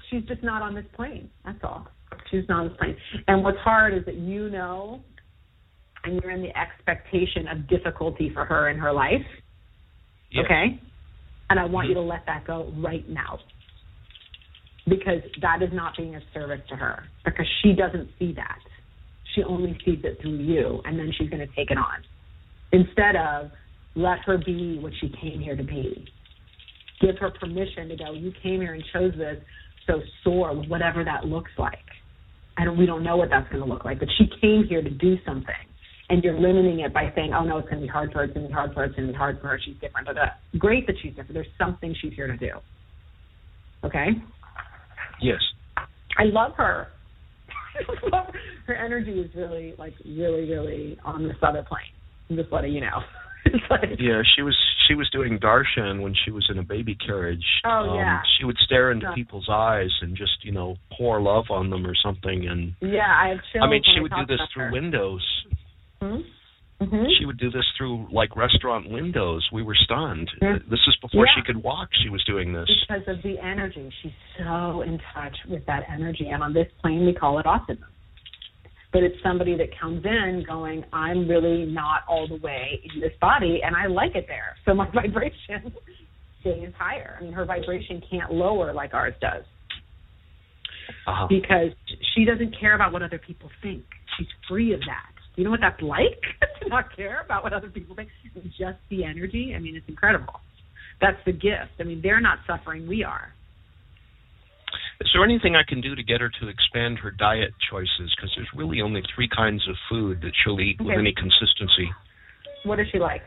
she's just not on this plane. That's all. She's not on this plane. And what's hard is that you know, and you're in the expectation of difficulty for her in her life. Yes. Okay? And I want you to let that go right now. Because that is not being of service to her. Because she doesn't see that. She only sees it through you, and then she's going to take it on. Instead of let her be what she came here to be. Give her permission to go, you came here and chose this, so soar with whatever that looks like. We don't know what that's going to look like, but she came here to do something. And you're limiting it by saying, oh, no, it's going to be hard for her, it's going to be hard for her, it's going to be hard for her, she's different. Great that she's different. There's something she's here to do. Okay? Yes. I love her. Her energy is really, really, really on this other plane. I'm just letting you know. Yeah, she was doing darshan when she was in a baby carriage. Oh, yeah. She would stare into people's eyes and just, pour love on them or something. And yeah, I have chills. I mean, she would do this through windows. Mm-hmm. She would do this through, restaurant windows. We were stunned. Mm-hmm. This is before she could walk. She was doing this. Because of the energy. She's so in touch with that energy. And on this plane, we call it autism. But it's somebody that comes in going, I'm really not all the way in this body, and I like it there. So my vibration stays higher. I mean, her vibration can't lower like ours does. Because she doesn't care about what other people think. She's free of that. You know what that's like? To not care about what other people think. Just the energy. I mean, it's incredible. That's the gift. I mean, they're not suffering. We are. Is there anything I can do to get her to expand her diet choices? Because there's really only 3 kinds of food that she'll eat with any consistency. What does she like?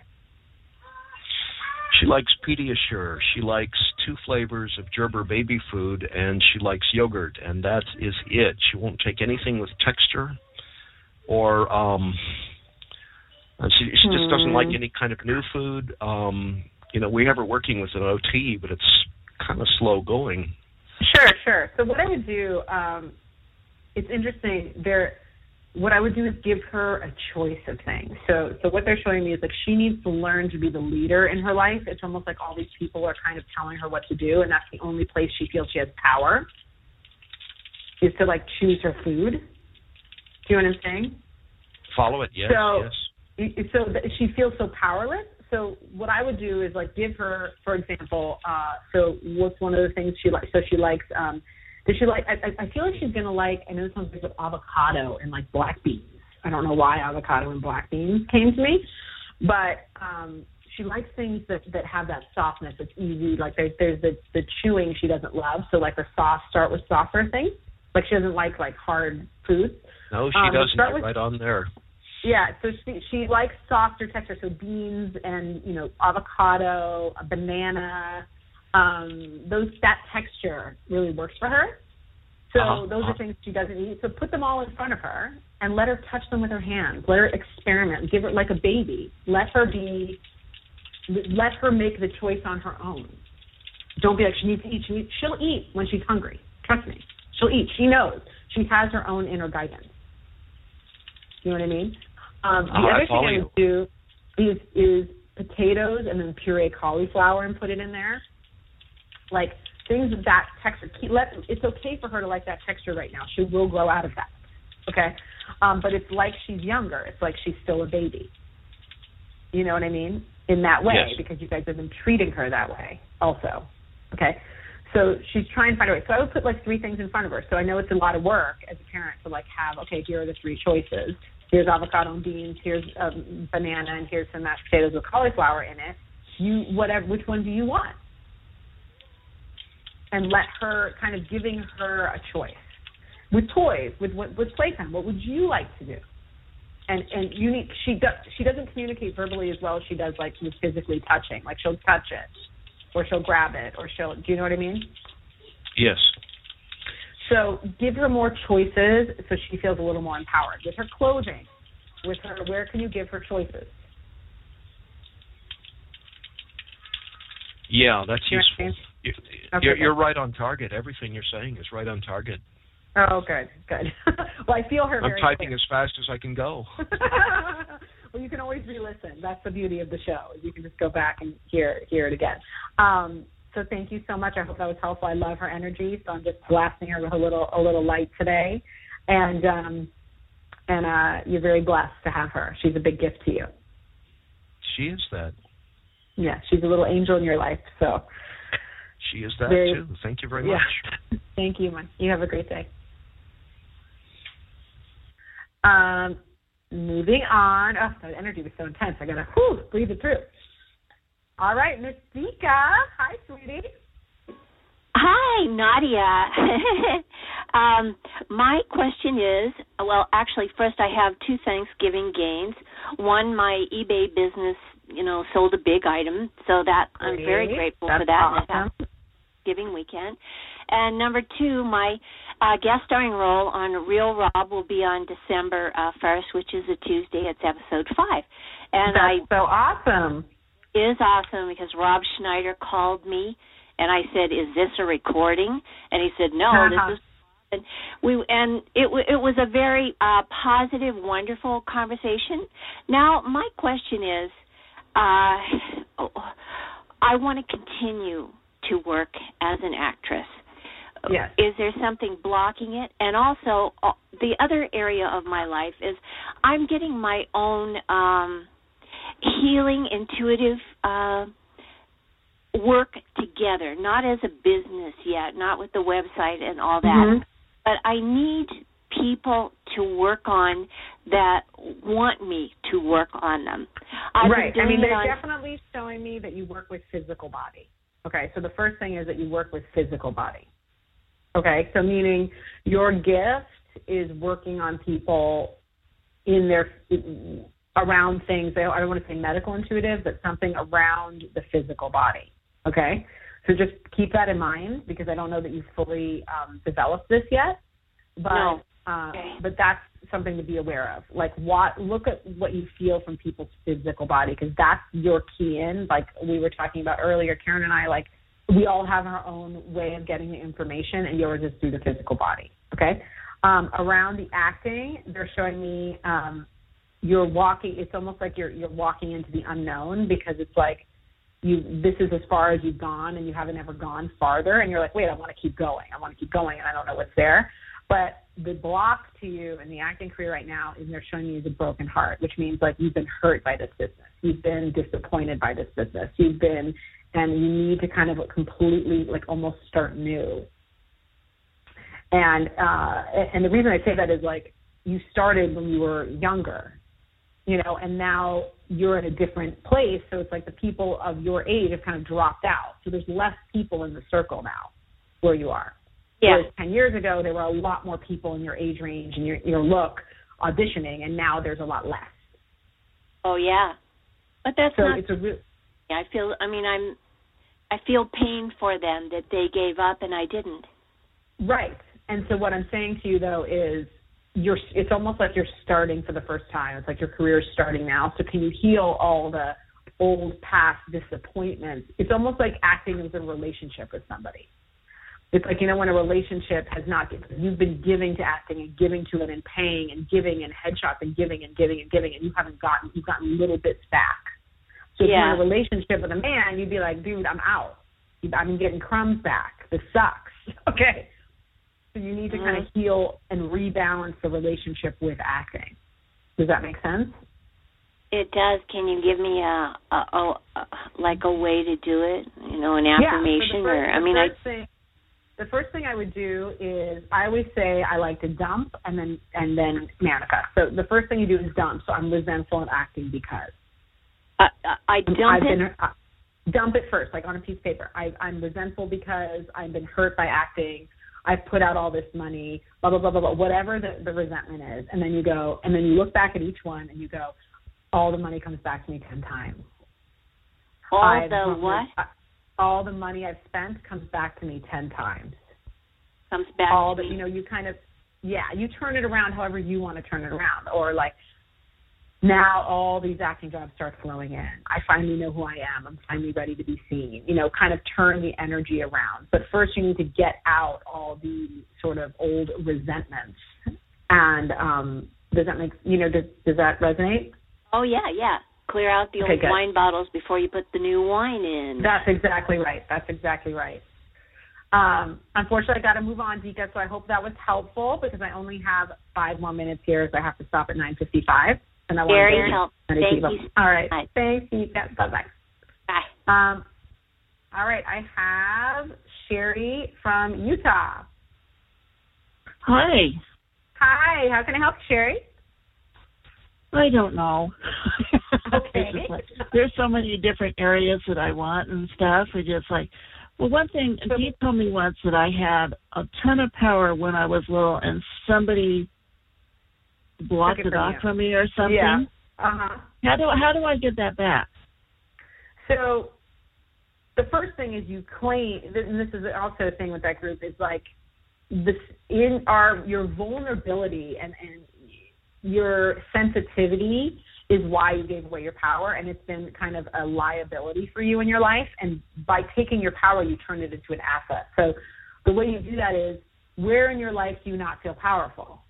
She likes Pediasure. She likes 2 flavors of Gerber baby food, and she likes yogurt, and that is it. She won't take anything with texture, or she just doesn't like any kind of new food. We have her working with an OT, but it's kind of slow going. Sure. So what I would do, it's interesting. What I would do is give her a choice of things. So what they're showing me is she needs to learn to be the leader in her life. It's almost like all these people are kind of telling her what to do, and that's the only place she feels she has power, is to choose her food. Do you know what I'm saying? Follow it, yes. So she feels so powerless. So what I would do is give her, for example, so what's one of the things she likes? So she likes, does she like, I feel like she's going to like, I know this sounds like avocado and black beans. I don't know why avocado and black beans came to me, but she likes things that have that softness. It's easy. There's the chewing she doesn't love. So start with softer things. She doesn't like hard foods. No, she doesn't. Right on there. Yeah, so she likes softer texture, so beans and, avocado, a banana, that texture really works for her. So those are things she doesn't eat. So put them all in front of her and let her touch them with her hands. Let her experiment. Give her like a baby. Let her make the choice on her own. Don't be like, she needs to eat. She'll eat when she's hungry. Trust me. She'll eat. She knows. She has her own inner guidance. You know what I mean? The other thing I would do is potatoes and then puree cauliflower and put it in there. Things of that texture. It's okay for her to like that texture right now. She will grow out of that. Okay? But it's like she's younger. It's like she's still a baby. You know what I mean? In that way, yes. Because you guys have been treating her that way also. Okay? So she's trying to find a way. So I would put 3 things in front of her. So I know it's a lot of work as a parent to have, okay, here are the 3 choices. Here's avocado and beans, here's banana, and here's some mashed potatoes with cauliflower in it. Which one do you want? And let her kind of giving her a choice. With toys, with playtime, what would you like to do? And she doesn't communicate verbally as well as she does with physically touching. She'll touch it, or she'll grab it, or do you know what I mean? Yes. So give her more choices so she feels a little more empowered. With her clothing, where can you give her choices? Yeah, that's useful. You're right on target. Everything you're saying is right on target. Oh, good. Well, I feel her. I'm typing as fast as I can go. Well, you can always re-listen. That's the beauty of the show. You can just go back and hear it again. So thank you so much. I hope that was helpful. I love her energy, so I'm just blasting her with a little light today. And you're very blessed to have her. She's a big gift to you. She is that. Yeah, she's a little angel in your life. So she is that too. Thank you very much. Thank you, man. You have a great day. Moving on. Oh, that energy was so intense. I gotta breathe it through. All right, Miss Dika. Hi, sweetie. Hi, Nadia. My question is, well, actually, first I have 2 Thanksgiving gains. One, my eBay business, sold a big item, so that I'm very grateful for that. Awesome. Thanksgiving weekend. And number 2, my guest starring role on Real Rob will be on December 1st, which is a Tuesday. It's episode 5. And That's so awesome. It is awesome because Rob Schneider called me, and I said, "Is this a recording?" And he said, "No, this is." And it was a very positive, wonderful conversation. Now, my question is, I want to continue to work as an actress. Yes. Is there something blocking it? And also, the other area of my life is I'm getting my own healing, intuitive work together, not as a business yet, not with the website and all that, but I need people to work on that want me to work on them. Right. I mean, they're definitely showing me that you work with physical body. Okay, so the first thing is that you work with physical body. Okay, so meaning your gift is working on people in their around things. I don't want to say medical intuitive, but something around the physical body. Okay, so just keep that in mind because I don't know that you've fully developed this yet, but but that's something to be aware of. Like, look at what you feel from people's physical body because that's your key in. Like we were talking about earlier, Karen and I, like we all have our own way of getting the information, and yours is through the physical body. Okay, around the acting, they're showing me you're walking. It's almost like you're walking into the unknown because it's like this is as far as you've gone, and you haven't ever gone farther, and you're like, wait, I want to keep going, and I don't know what's there. But the block to you in the acting career right now is they're showing you as a broken heart, which means like you've been hurt by this business. You've been disappointed by this business. And you need to kind of completely like almost start new. And the reason I say that is like you started when you were younger, and now you're in a different place. So it's like the people of your age have kind of dropped out. So there's less people in the circle now where you are. Yeah. Whereas 10 years ago, there were a lot more people in your age range and your look auditioning, and now there's a lot less. Oh, yeah. But that's so not... It's a real... I feel pain for them that they gave up and I didn't. Right. And so what I'm saying to you, though, is it's almost like you're starting for the first time. It's like your career is starting now. So can you heal all the old past disappointments? It's almost like acting as a relationship with somebody. It's like, when a relationship has not, you've been giving to acting and giving to it and paying and giving and headshots and giving and giving and giving, and you've gotten little bits back. So if you're in a relationship with a man, you'd be like, dude, I'm out. I'm getting crumbs back. This sucks. Okay. So you need to kind of heal and rebalance the relationship with acting. Does that make sense? It does. Can you give me a way to do it? An affirmation The first thing I would do is I always say I like to dump and then manifest. So the first thing you do is dump. So I'm resentful of acting because. Dump it first, like on a piece of paper. I'm resentful because I've been hurt by acting. I've put out all this money, blah, blah, blah, blah, blah, whatever the resentment is. And then you go, and then you look back at each one and you go, all the money comes back to me 10 times. All the money I've spent comes back to me 10 times. Comes back all to the, me. You kind of, you turn it around however you want to turn it around. Or like, now all these acting jobs start flowing in. I finally know who I am. I'm finally ready to be seen. Kind of turn the energy around. But first you need to get out all the sort of old resentments. And does that make, does that resonate? Oh, yeah. Clear out the old wine bottles before you put the new wine in. That's exactly right. Unfortunately, I got to move on, Dika, so I hope that was helpful because I only have 5 more minutes here as I have to stop at 9:55. And I want Very helpful. Thank you. All right. Bye. Thanks, Dika. Bye-bye. Bye. All right. I have Sherry from Utah. Hi. Hi. How can I help, Sherry? I don't know. Okay. There's so many different areas that I want and stuff. I just like, well, one thing, he told me once that I had a ton of power when I was little and somebody blocked it off from me or something. Yeah. Uh-huh. How do I get that back? So the first thing is you claim, and this is also a thing with that group, is like this your vulnerability and your sensitivity is why you gave away your power, and it's been kind of a liability for you in your life. And by taking your power, you turn it into an asset. So the way you do that is, where in your life do you not feel powerful?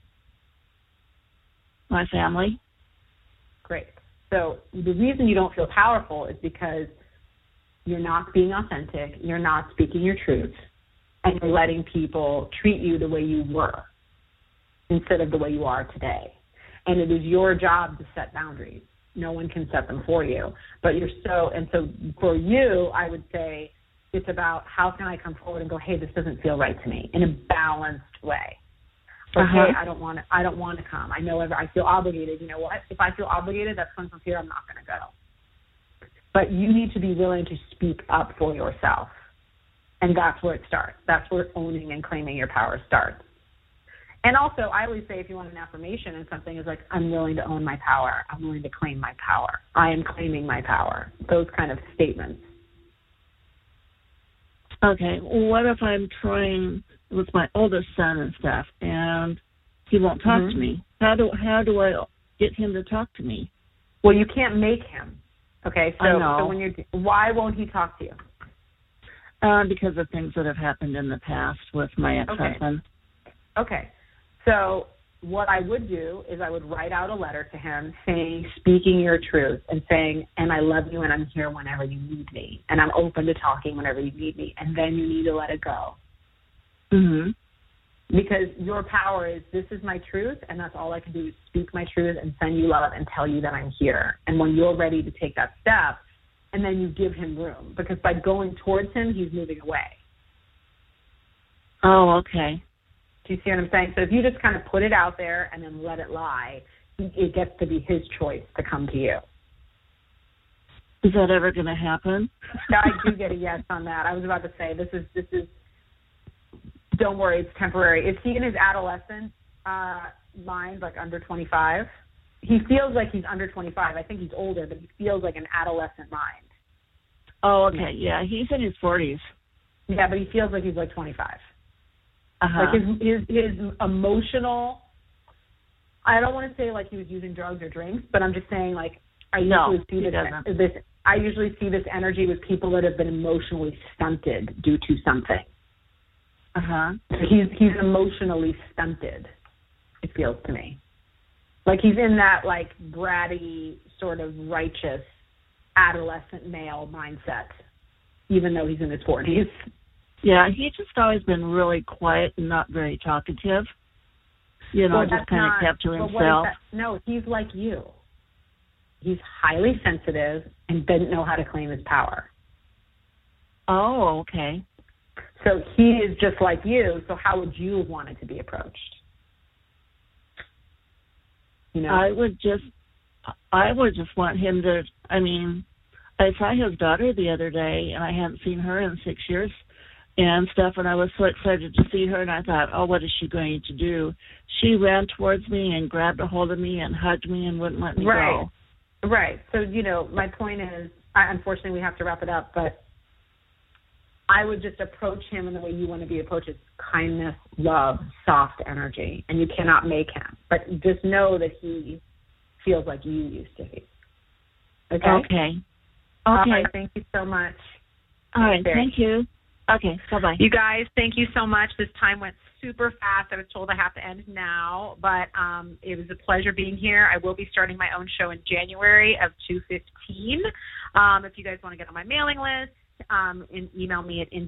My family. Great. So the reason you don't feel powerful is because you're not being authentic, you're not speaking your truth, and you're letting people treat you the way you were instead of the way you are today. And it is your job to set boundaries. No one can set them for you. But so for you, I would say it's about how can I come forward and go, hey, this doesn't feel right to me in a balanced way. But hey, I don't want to come. I know I feel obligated. You know what? If I feel obligated, that's coming from fear. I'm not going to go. But you need to be willing to speak up for yourself. And that's where it starts. That's where owning and claiming your power starts. And also, I always say if you want an affirmation and something is like, I'm willing to own my power. I'm willing to claim my power. I am claiming my power. Those kind of statements. Okay. What if I'm trying with my oldest son and stuff, and he won't talk to me? How do I get him to talk to me? Well, you can't make him. Okay. So, I know. Why won't he talk to you? Because of things that have happened in the past with my ex-husband. Okay. So what I would do is I would write out a letter to him speaking your truth and saying, and I love you and I'm here whenever you need me. And I'm open to talking whenever you need me. And then you need to let it go. Mm-hmm. Because your power is, this is my truth, and that's all I can do is speak my truth and send you love and tell you that I'm here. And when you're ready to take that step, and then you give him room. Because by going towards him, he's moving away. Oh, okay. Do you see what I'm saying? So if you just kind of put it out there and then let it lie, it gets to be his choice to come to you. Is that ever going to happen? I do get a yes on that. I was about to say, this is. Don't worry, it's temporary. Is he in his adolescent mind, like under 25? He feels like he's under 25. I think he's older, but he feels like an adolescent mind. Oh, okay. Yeah, he's in his 40s. Yeah, but he feels like he's like 25. Uh-huh. Like his emotional, I don't want to say like he was using drugs or drinks, but I'm just saying like I usually see this energy with people that have been emotionally stunted due to something. Uh-huh. He's emotionally stunted, it feels to me. Like he's in that like bratty, sort of righteous, adolescent male mindset, even though he's in his 40s. Yeah, he's just always been really quiet and not very talkative. You know, just kind of kept to himself. No, he's like you. He's highly sensitive and doesn't know how to claim his power. Oh, okay. So he is just like you, so how would you have wanted to be approached? You know? I would just want him to, I mean, I saw his daughter the other day, and I hadn't seen her in 6 years and stuff, and I was so excited to see her, and I thought, oh, what is she going to do? She ran towards me and grabbed a hold of me and hugged me and wouldn't let me go. Right. So, you know, my point is, unfortunately we have to wrap it up, but I would just approach him in the way you want to be approached, kindness, love, soft energy, and you cannot make him. But just know that he feels like you used to be. Okay? All right, thank you so much. All right, thank you. Okay, bye-bye. You guys, thank you so much. This time went super fast. I was told I have to end now, but it was a pleasure being here. I will be starting my own show in January of 2015. If you guys want to get on my mailing list, and email me at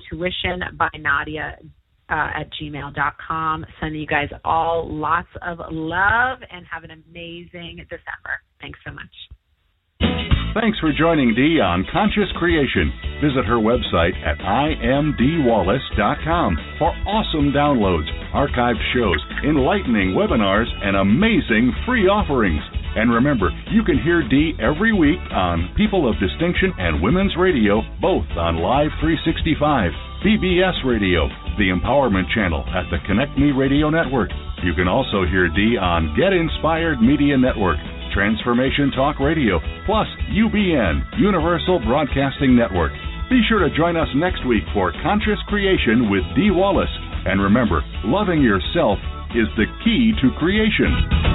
intuitionbynadia@gmail.com. Sending you guys all lots of love and have an amazing December. Thanks so much. Thanks for joining Dee on Conscious Creation. Visit her website at imdwallace.com for awesome downloads, archived shows, enlightening webinars, and amazing free offerings. And remember, you can hear Dee every week on People of Distinction and Women's Radio, both on Live 365, PBS Radio, the Empowerment Channel at the Connect Me Radio Network. You can also hear Dee on Get Inspired Media Network, Transformation Talk Radio, plus UBN, Universal Broadcasting Network. Be sure to join us next week for Conscious Creation with Dee Wallace. And remember, loving yourself is the key to creation.